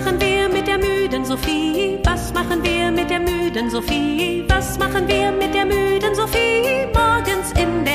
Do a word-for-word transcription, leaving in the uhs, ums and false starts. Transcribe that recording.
machen wir mit der müden Sophie? Was machen wir mit der müden Sophie? Was machen wir mit der müden Sophie? Morgens in der